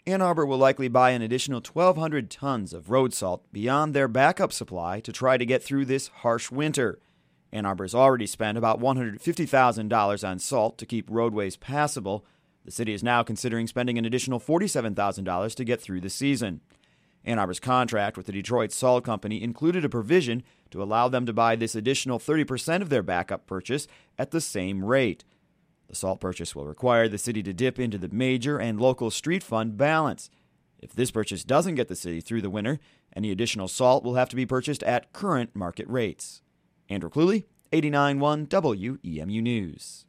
Ann Arbor will likely buy an additional 1,200 tons of road salt beyond their backup supply to try to get through this harsh winter. Ann Arbor's already spent about $150,000 on salt to keep roadways passable. The city is now considering spending an additional $47,000 to get through the season. Ann Arbor's contract with the Detroit Salt Company included a provision to allow them to buy this additional 30% of their backup purchase at the same rate. The salt purchase will require the city to dip into the major and local street fund balance. If this purchase doesn't get the city through the winter, any additional salt will have to be purchased at current market rates. Andrew Cluley, 89.1 WEMU News.